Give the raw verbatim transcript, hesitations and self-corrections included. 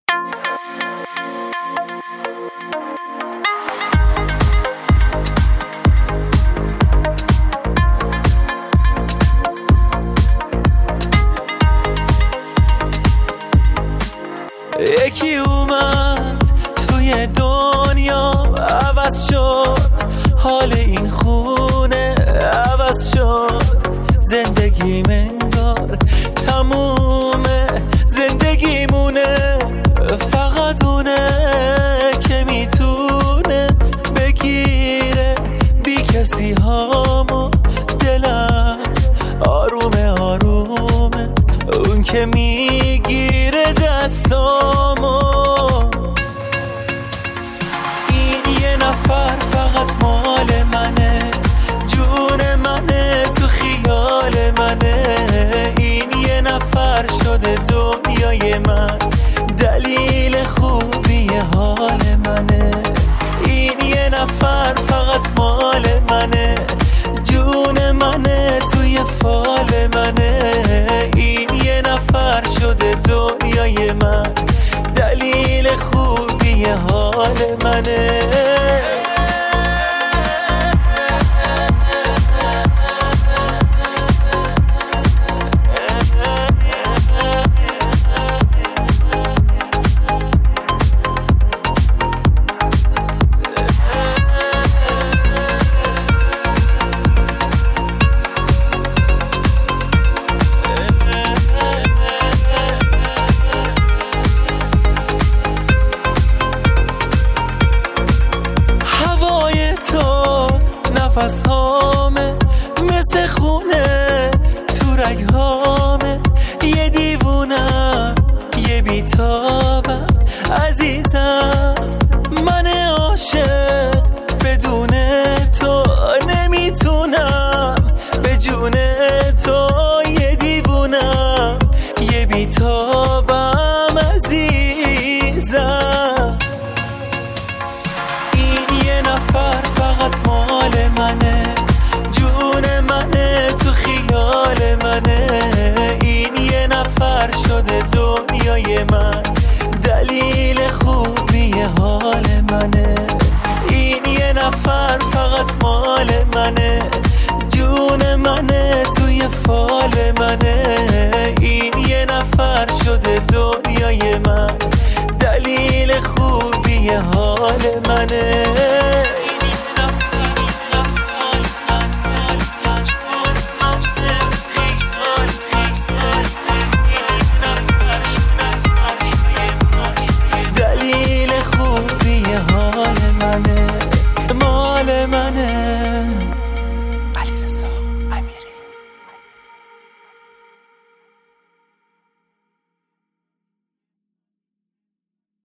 یکی اومد توی دنیا عوض شد، حال این خونه عوض شد، زندگی انگار تمومه، زندگیمونه فقط اونه که میتونه بگیره بی کسی هامو، دلم آرومه آرومه اون که میگیره دستامو. این یه نفر فقط مال منه، جون منه تو خیال منه، این یه نفر شده دنیای من، دلیل خوبی حال منه. این یه نفر فقط مال منه، جون منه توی فال منه، این یه نفر شده دنیای من، دلیل خوبی حال منه. نفس هامه مثل خونه تو رگ هامه، یه دیوونم یه بیتابم عزیزم، من عاشق بدون تو نمیتونم، به جون تو یه دیوونم یه بیتابم عزیزم. این یه نفر فقط مال منه، جون منه تو خیال منه، این یه نفر شده دنیای من،